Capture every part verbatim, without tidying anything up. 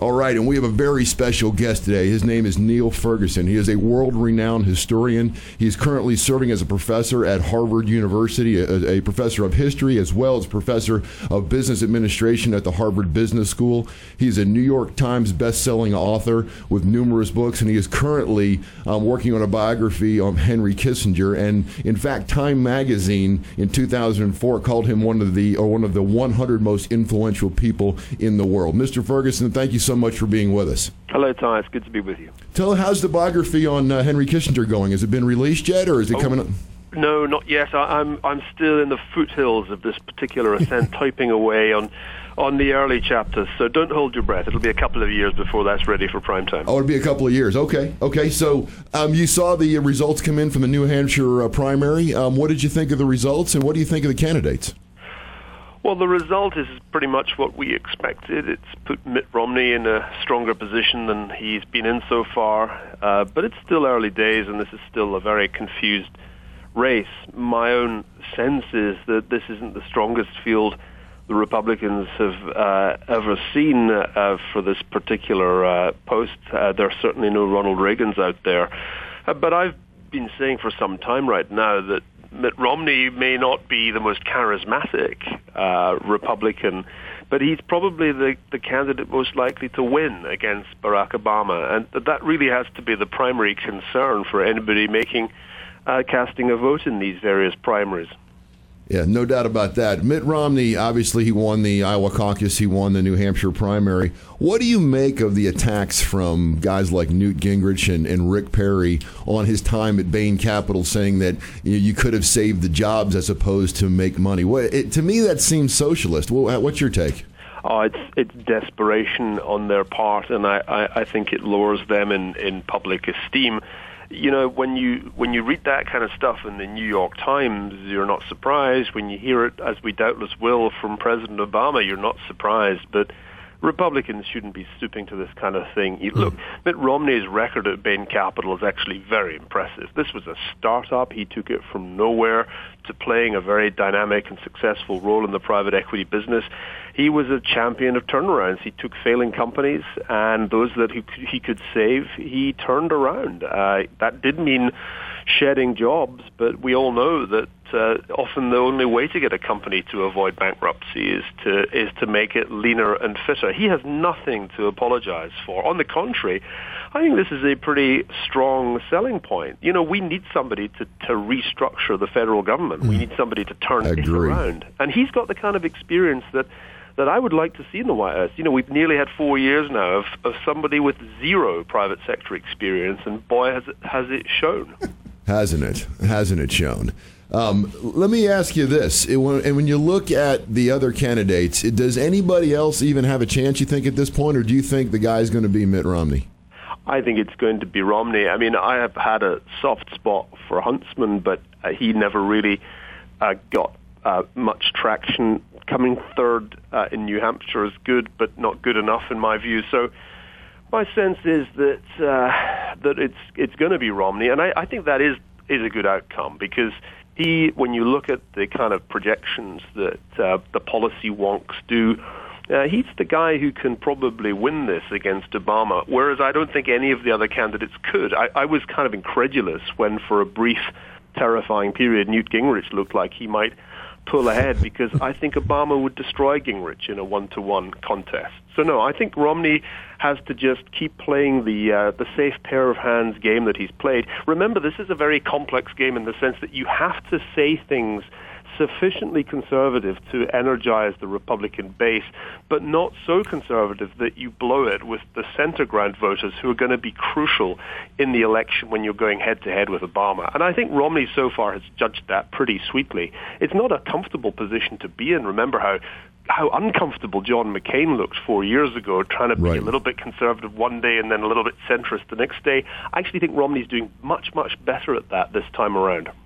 All right, and we have a very special guest today. His name is Niall Ferguson. He is a world-renowned historian. He is currently serving as a professor at Harvard University, a, a professor of history, as well as professor of business administration at the Harvard Business School. He's a New York Times best-selling author with numerous books, and he is currently um, working on a biography on Henry Kissinger. And in fact, Time Magazine in two thousand four called him one of the or one of the one hundred most influential people in the world. Mister Ferguson, thank you so much for being with us. Hello, Ty. It's good to be with you. Tell how's the biography on uh, Henry Kissinger going? Has it been released yet, or is it oh, coming up? No, not yet. I, I'm I'm still in the foothills of this particular ascent, typing away on on the early chapters. So don't hold your breath. It'll be a couple of years before that's ready for prime time. Oh, it'll be a couple of years. Okay, okay. So um, you saw the results come in from the New Hampshire uh, primary. Um, what did you think of the results, and what do you think of the candidates? Well, the result is pretty much what we expected. It's put Mitt Romney in a stronger position than he's been in so far, uh, but it's still early days, and this is still a very confused race. My own sense is that this isn't the strongest field the Republicans have uh, ever seen uh, for this particular uh, post. Uh, there are certainly no Ronald Reagans out there, uh, but I've been saying for some time right now that Mitt Romney may not be the most charismatic uh, Republican, but he's probably the, the candidate most likely to win against Barack Obama. And that really has to be the primary concern for anybody making, uh, casting a vote in these various primaries. Yeah, no doubt about that. Mitt Romney, obviously he won the Iowa caucus, he won the New Hampshire primary. What do you make of the attacks from guys like Newt Gingrich and, and Rick Perry on his time at Bain Capital, saying that you know, you could have saved the jobs as opposed to make money? Well, it, to me, that seems socialist. Well, what's your take? Oh, it's it's desperation on their part, and I, I, I think it lowers them in, in public esteem. You know, when you when you read that kind of stuff in the New York Times, you're not surprised. When you hear it, as we doubtless will, from President Obama, you're not surprised. But Republicans shouldn't be stooping to this kind of thing. You, look, Mitt Romney's record at Bain Capital is actually very impressive. This was a startup. He took it from nowhere to playing a very dynamic and successful role in the private equity business. He was a champion of turnarounds. He took failing companies, and those that he, he could save, he turned around. Uh, that did mean shedding jobs, but we all know that uh, often the only way to get a company to avoid bankruptcy is to is to make it leaner and fitter. He has nothing to apologize for. On the contrary, I think this is a pretty strong selling point. You know, we need somebody to, to restructure the federal government. Mm. We need somebody to turn it around. And he's got the kind of experience that that I would like to see in the White House. You know, we've nearly had four years now of, of somebody with zero private sector experience, and boy, has it, has it shown. Hasn't it? Hasn't it shown? Um, let me ask you this. It, when, and when you look at the other candidates, it, does anybody else even have a chance, you think, at this point, or do you think the guy's going to be Mitt Romney? I think it's going to be Romney. I mean, I have had a soft spot for Huntsman, but uh, he never really uh, got uh, much traction. Coming third uh, in New Hampshire is good, but not good enough in my view. So my sense is that uh, that it's it's going to be Romney, and I, I think that is is a good outcome, because he, when you look at the kind of projections that uh, the policy wonks do, uh, he's the guy who can probably win this against Obama, whereas I don't think any of the other candidates could. I, I was kind of incredulous when, for a brief, terrifying period, Newt Gingrich looked like he might pull ahead, because I think Obama would destroy Gingrich in a one-to-one contest. So no, I think Romney has to just keep playing the uh, the safe pair of hands game that he's played. Remember, this is a very complex game in the sense that you have to say things sufficiently conservative to energize the Republican base, but not so conservative that you blow it with the center ground voters who are going to be crucial in the election when you're going head-to-head with Obama. And I think Romney so far has judged that pretty sweetly. It's not a comfortable position to be in. Remember how how uncomfortable John McCain looked four years ago, trying to be right. a little bit conservative one day and then a little bit centrist the next day. I actually think Romney's doing much, much better at that this time around.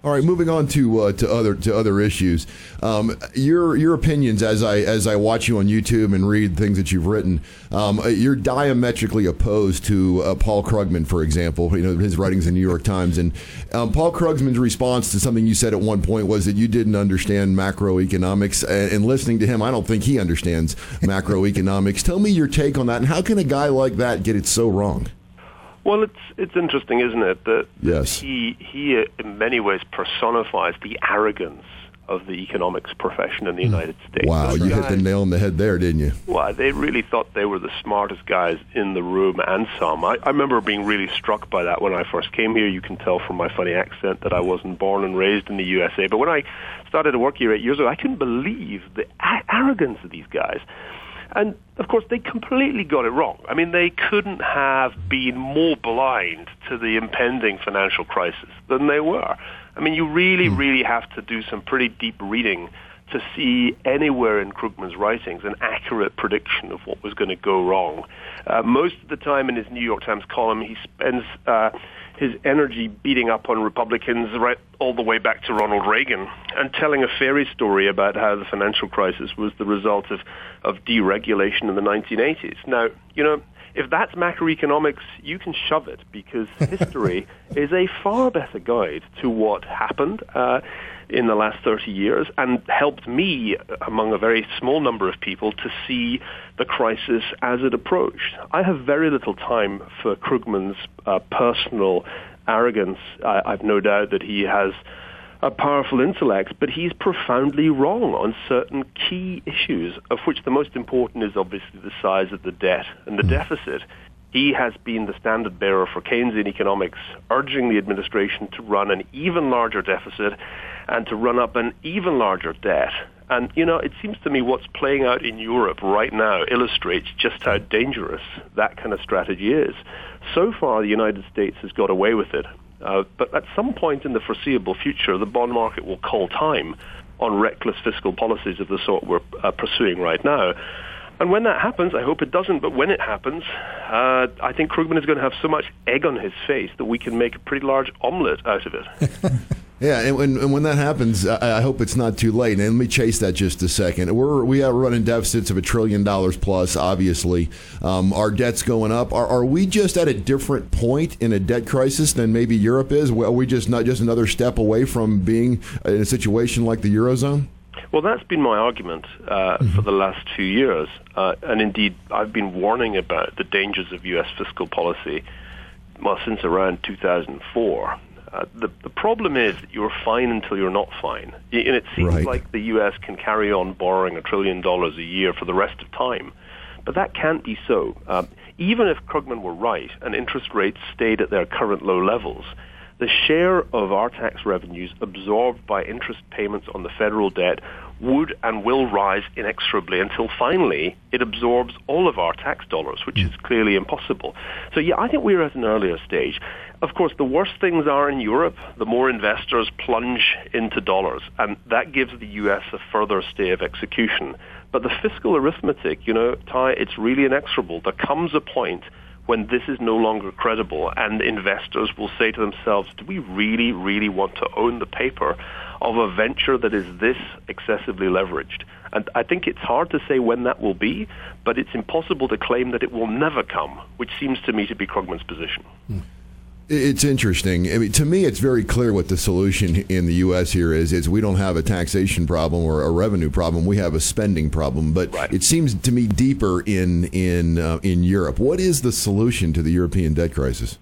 All right, moving on to uh, to other to other issues. Um, your your opinions as I as I watch you on YouTube and read things that you've written, um, you're diametrically opposed to uh, Paul Krugman, for example. You know his writings in the New York Times, and um, Paul Krugman's response to something you said at one point was that you didn't understand macroeconomics. And, and listening to him, I don't think he understands macroeconomics. Tell me your take on that, and how can a guy like that get it so wrong? Well, it's it's interesting, isn't it, that yes. he he uh, in many ways personifies the arrogance of the economics profession in the United States. Wow, Those you guys, hit the nail on the head there, didn't you? Well, they really thought they were the smartest guys in the room, and some. I, I remember being really struck by that when I first came here. You can tell from my funny accent that I wasn't born and raised in the U S A. But when I started to work here eight years ago, I couldn't believe the a- arrogance of these guys. And, of course, they completely got it wrong. I mean, they couldn't have been more blind to the impending financial crisis than they were. I mean, you really, really have to do some pretty deep reading to see anywhere in Krugman's writings an accurate prediction of what was going to go wrong. Uh, most of the time in his New York Times column, he spends uh, his energy beating up on Republicans right all the way back to Ronald Reagan and telling a fairy story about how the financial crisis was the result of, of deregulation in the nineteen eighties. Now, you know, if that's macroeconomics, you can shove it, because history is a far better guide to what happened uh, in the last thirty years and helped me, among a very small number of people, to see the crisis as it approached. I have very little time for Krugman's uh, personal arrogance. I, I've no doubt that he has a powerful intellect, but he's profoundly wrong on certain key issues, of which the most important is obviously the size of the debt and the deficit. He has been the standard bearer for Keynesian economics, urging the administration to run an even larger deficit and to run up an even larger debt. And, you know, it seems to me what's playing out in Europe right now illustrates just how dangerous that kind of strategy is. So far, the United States has got away with it. Uh, but at some point in the foreseeable future, the bond market will call time on reckless fiscal policies of the sort we're uh, pursuing right now. And when that happens, I hope it doesn't, but when it happens, uh, I think Krugman is going to have so much egg on his face that we can make a pretty large omelet out of it. Yeah, and when, and when that happens, I, I hope it's not too late. And let me chase that just a second. We're we are running deficits of a trillion dollars plus. Obviously, um, our debt's going up. Are, are we just at a different point in a debt crisis than maybe Europe is? Are we just not just another step away from being in a situation like the Eurozone? Well, that's been my argument uh, mm-hmm. for the last two years. Uh, and indeed, I've been warning about the dangers of U S fiscal policy, well, since around two thousand four. Uh, the, the problem is that you're fine until you're not fine. And it seems right. like the U S can carry on borrowing a trillion dollars a year for the rest of time. But that can't be so. Uh, even if Krugman were right and interest rates stayed at their current low levels, the share of our tax revenues absorbed by interest payments on the federal debt would and will rise inexorably until finally it absorbs all of our tax dollars, which is clearly impossible. So, yeah, I think we're at an earlier stage. Of course, the worse things are in Europe, the more investors plunge into dollars, and that gives the U S a further stay of execution. But the fiscal arithmetic, you know, Ty, it's really inexorable. There comes a point when this is no longer credible, and investors will say to themselves, do we really, really want to own the paper of a venture that is this excessively leveraged? And I think it's hard to say when that will be, but it's impossible to claim that it will never come, which seems to me to be Krugman's position. Hmm. It's interesting. I mean, to me, it's very clear what the solution in the U S here is. Is we don't have a taxation problem or a revenue problem. We have a spending problem. But right. It seems to me deeper in in uh, in Europe. What is the solution to the European debt crisis?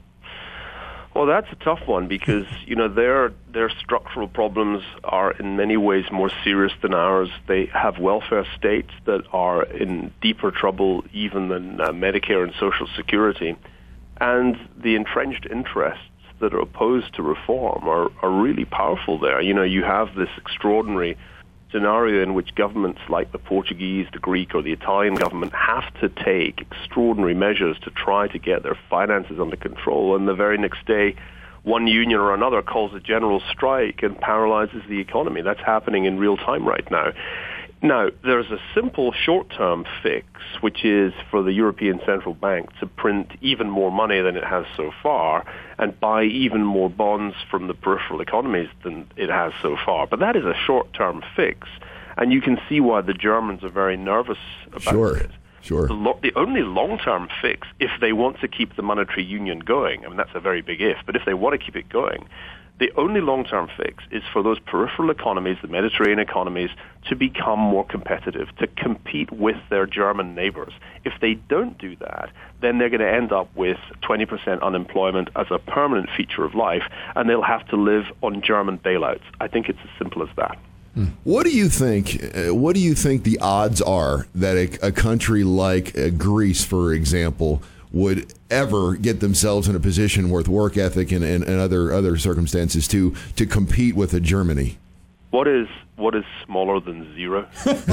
Well, that's a tough one because, you know, their their structural problems are in many ways more serious than ours. They have welfare states that are in deeper trouble even than uh, Medicare and Social Security. And the entrenched interests that are opposed to reform are, are really powerful there. You know, you have this extraordinary scenario in which governments like the Portuguese, the Greek, or the Italian government have to take extraordinary measures to try to get their finances under control. And the very next day, one union or another calls a general strike and paralyzes the economy. That's happening in real time right now. Now, there's a simple short-term fix, which is for the European Central Bank to print even more money than it has so far and buy even more bonds from the peripheral economies than it has so far. But that is a short-term fix, and you can see why the Germans are very nervous about sure. it. Sure. The, lo- the only long-term fix, if they want to keep the monetary union going, I mean, that's a very big if, but if they want to keep it going, the only long-term fix is for those peripheral economies, the Mediterranean economies, to become more competitive, to compete with their German neighbors. If they don't do that, then they're going to end up with twenty percent unemployment as a permanent feature of life, and they'll have to live on German bailouts. I think it's as simple as that. What do you think? Uh, what do you think the odds are that a, a country like uh, Greece, for example, would ever get themselves in a position with work ethic and, and, and other other circumstances to to compete with a Germany? What is what is smaller than zero?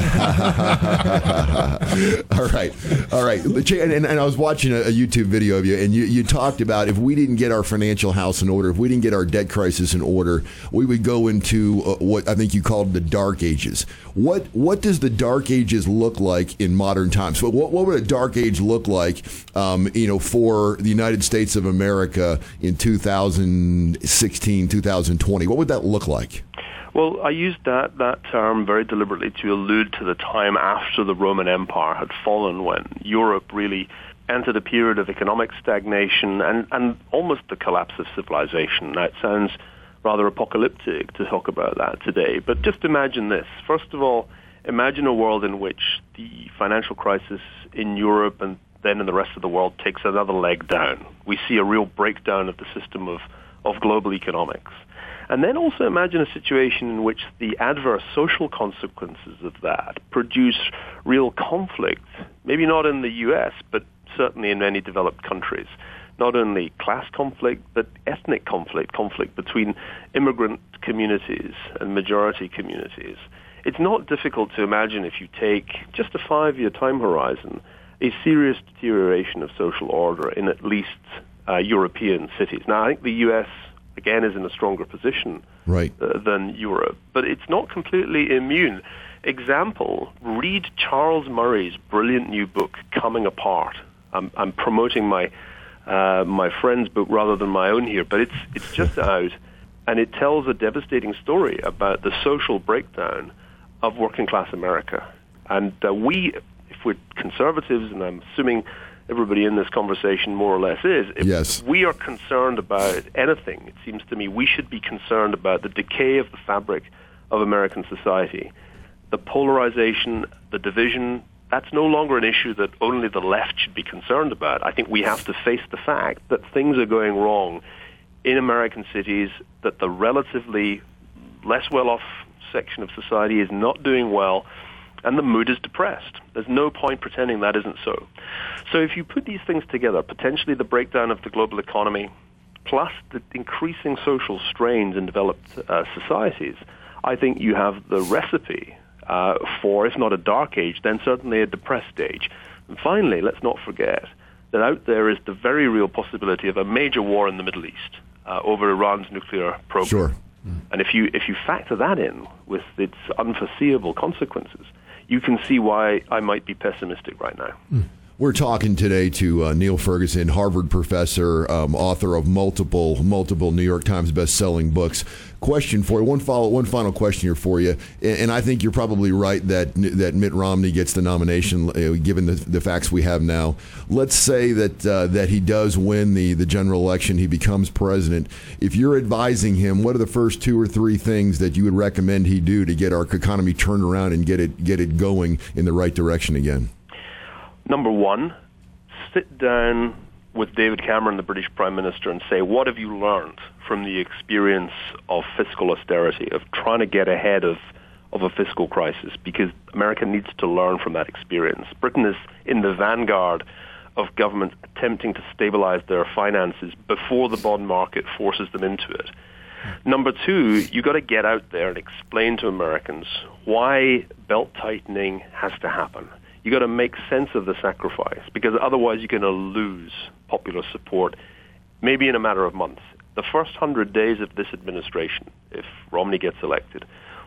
all right, all right. And, and, and I was watching a, a YouTube video of you, and you, you talked about if we didn't get our financial house in order, if we didn't get our debt crisis in order, we would go into uh, what I think you called the Dark Ages. What what does the Dark Ages look like in modern times? So what what would a Dark Age look like, um, you know, for the United States of America in two thousand sixteen, two thousand twenty? What would that look like? Well, I used that, that term very deliberately to allude to the time after the Roman Empire had fallen, when Europe really entered a period of economic stagnation and, and almost the collapse of civilization. Now, it sounds rather apocalyptic to talk about that today, but just imagine this. First of all, imagine a world in which the financial crisis in Europe and then in the rest of the world takes another leg down. We see a real breakdown of the system of, of global economics. And then also imagine a situation in which the adverse social consequences of that produce real conflict, maybe not in the U S, but certainly in many developed countries. Not only class conflict, but ethnic conflict, conflict between immigrant communities and majority communities. It's not difficult to imagine, if you take just a five-year time horizon, a serious deterioration of social order in at least uh, European cities. Now, I think the U S again, is in a stronger position right. uh, than Europe. But it's not completely immune. Example, read Charles Murray's brilliant new book, Coming Apart. I'm, I'm promoting my uh, my friend's book rather than my own here, but it's it's just out, and it tells a devastating story about the social breakdown of working-class America. And uh, we, if we're conservatives, and I'm assuming everybody in this conversation more or less is, if yes. we are concerned about anything, it seems to me we should be concerned about the decay of the fabric of American society. The polarization, the division, that's no longer an issue that only the left should be concerned about. I think we have to face the fact that things are going wrong in American cities, that the relatively less well-off section of society is not doing well, and the mood is depressed. There's no point pretending that isn't so. So if you put these things together, potentially the breakdown of the global economy, plus the increasing social strains in developed uh, societies, I think you have the recipe uh, for, if not a dark age, then certainly a depressed age. And finally, let's not forget that out there is the very real possibility of a major war in the Middle East uh, over Iran's nuclear program. Sure. And if you if you factor that in with its unforeseeable consequences, you can see why I might be pessimistic right now. Mm. We're talking today to uh, Niall Ferguson, Harvard professor, um, author of multiple multiple New York Times best-selling books. Question for you, one follow, one final question here for you, and, and I think you're probably right that that Mitt Romney gets the nomination, uh, given the, the facts we have now. Let's say that uh, that he does win the, the general election, he becomes president. If you're advising him, what are the first two or three things that you would recommend he do to get our economy turned around and get it get it going in the right direction again? Number one, sit down with David Cameron, the British Prime Minister, and say, what have you learned from the experience of fiscal austerity, of trying to get ahead of, of a fiscal crisis? Because America needs to learn from that experience. Britain is in the vanguard of governments attempting to stabilize their finances before the bond market forces them into it. Number two, you've got to get out there and explain to Americans why belt-tightening has to happen. You've got to make sense of the sacrifice, because otherwise you're going to lose popular support, maybe in a matter of months. The first hundred days of this administration, if Romney gets elected,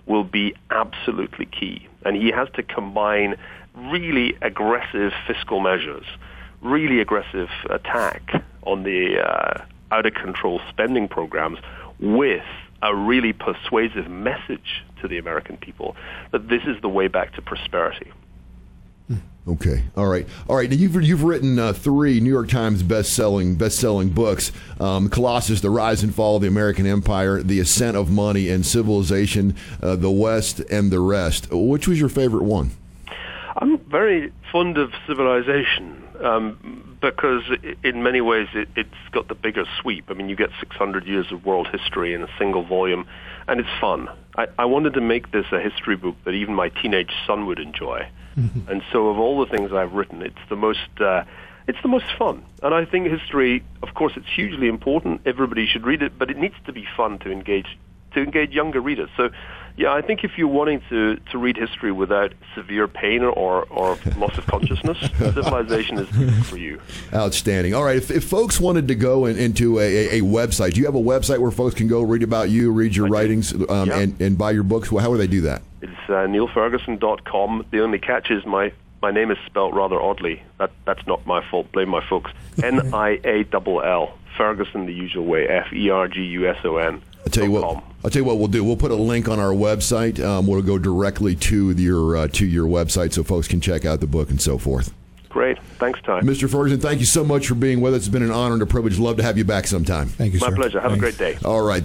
will be absolutely key. And he has to combine really aggressive fiscal measures, really aggressive attack on the uh, out-of-control spending programs with a really persuasive message to the American people that this is the way back to prosperity. Okay, all right, all right. Now you've you've written uh, three New York Times best-selling best-selling books: um, Colossus, The Rise and Fall of the American Empire, The Ascent of Money and Civilization, uh, The West and the Rest. Which was your favorite one? I'm very fond of Civilization um, because, in many ways, it, it's got the bigger sweep. I mean, you get six hundred years of world history in a single volume, and it's fun. I, I wanted to make this a history book that even my teenage son would enjoy. Mm-hmm. And so, of all the things I've written, it's the most uh, it's the most fun. And I think history, of course, it's hugely important. Everybody should read it, but it needs to be fun to engage to engage younger readers. So, yeah, I think if you're wanting to, to read history without severe pain or, or loss of consciousness, Civilization is for you. Outstanding. All right, if, if folks wanted to go in, into a, a, a website, do you have a website where folks can go read about you, read your I writings, um, yeah. and, and buy your books? Well, how would they do that? It's uh, neil ferguson dot com. The only catch is my, my name is spelled rather oddly. That That's not my fault. Blame my folks. N I A L L. Ferguson the usual way. F E R G U S O N. I'll tell you what. I'll tell you what we'll do. We'll put a link on our website. Um, we'll go directly to your uh, to your website so folks can check out the book and so forth. Great. Thanks, Ty. Mister Ferguson, thank you so much for being with us. It's been an honor and a privilege. Love to have you back sometime. Thank you, sir. My pleasure. Have Thanks. a great day. All right.